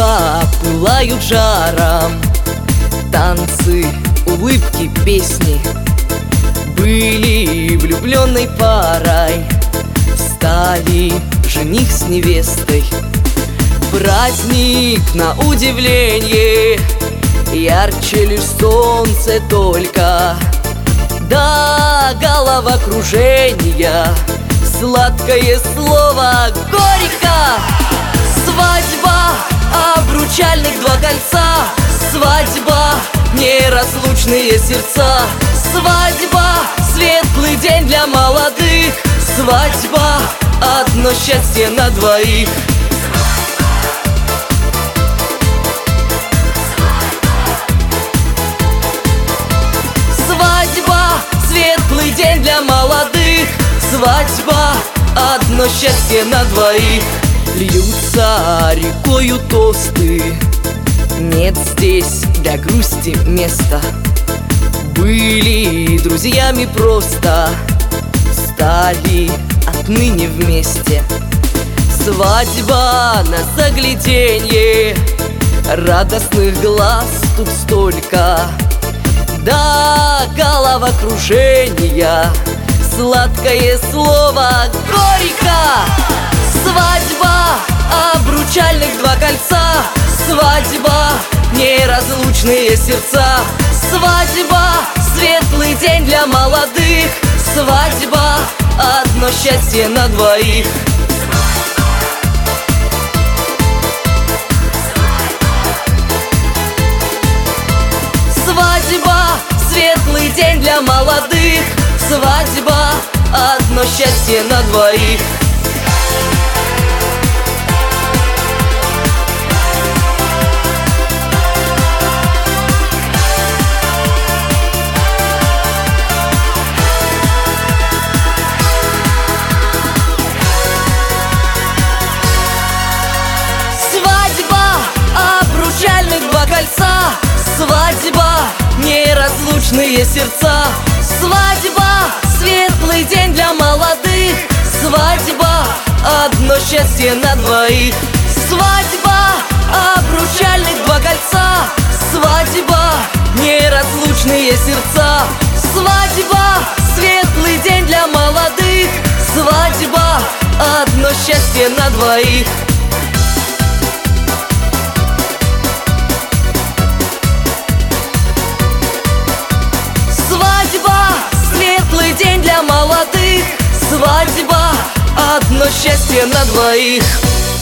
чувства пылают жаром. Танцы, улыбки, песни. Были влюбленной парой, стали жених с невестой. Праздник на удивление, ярче лишь солнце только. До головокружения сладкое слово горько. Свадьба, обручальных 2 кольца. Свадьба, неразлучные сердца. Свадьба, светлый день для молодых. Свадьба, одно счастье на двоих. Свадьба, светлый день для молодых. Свадьба, одно счастье на двоих. Льются рекою тосты, нет здесь для грусти места. Были друзьями просто, стали отныне вместе. Свадьба на загляденье, радостных глаз тут столько. До головокружения сладкое слово горько. Свадьба, обручальных 2 кольца. Свадьба, неразлучные сердца. Свадьба, светлый день для молодых. Свадьба, одно счастье на двоих. Свадьба, светлый день для молодых. Свадьба, одно счастье на двоих. Обручальных 2 кольца. Свадьба, неразлучные сердца. Свадьба, светлый день для молодых. Свадьба, одно счастье на двоих. Свадьба, обручальных 2 кольца. Свадьба, неразлучные сердца. Свадьба, светлый день для молодых. Свадьба, одно счастье на двоих. Свадьба, светлый день для молодых. Свадьба, одно счастье на двоих.